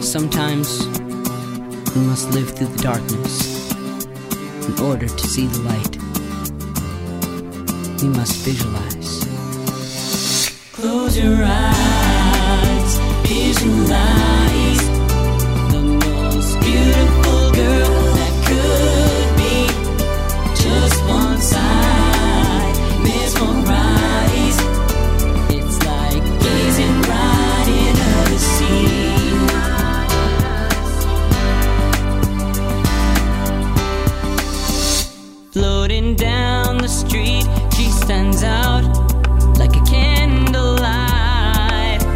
Sometimes we must live through the darkness in order to see the light. We must visualize. Close your eyes, visualize the most beautiful girl that could be. Just one side, mesmerize. It's like gazing right into the sea. Floating down the street, she stands out like a candlelight.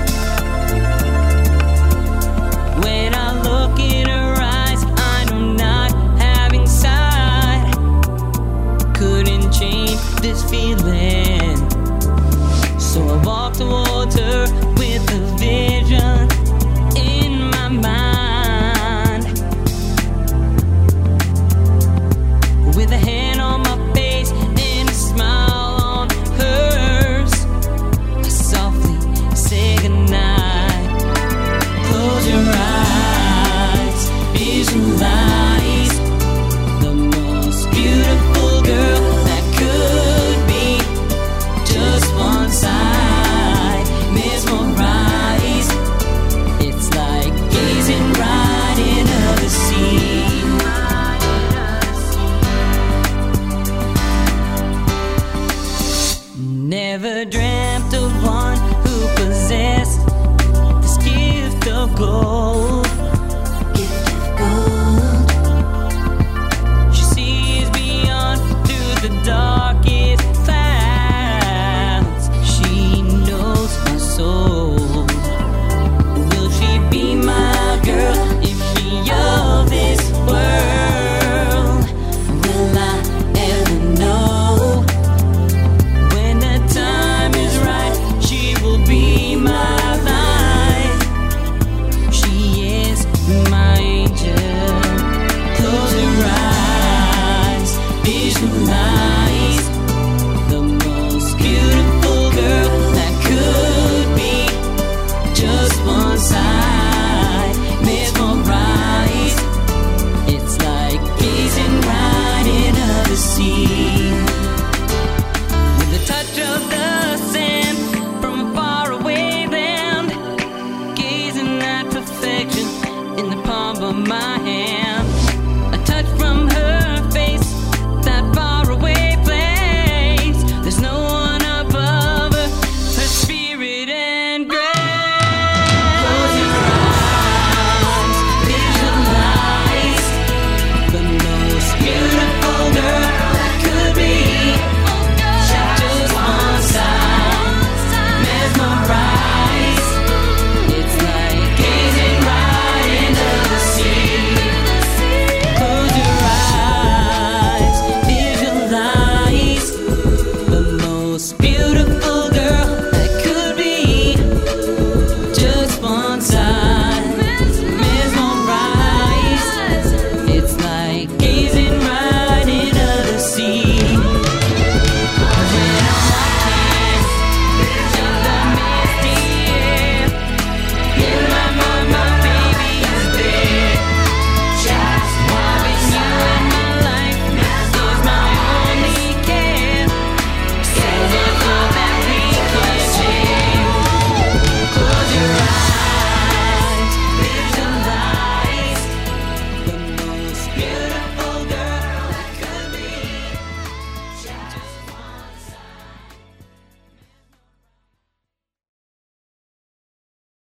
When I look in her eyes, I know not having sight couldn't change this feeling. So I walk towards her with a vision in my mind, with a hand on my face and a smile on hers. I softly say goodnight. Close your eyes, visualize the most beautiful girl that could be. Just one side, mesmerize. It's like gazing right into the sea. Never dreamt of one who possessed this gift of gold.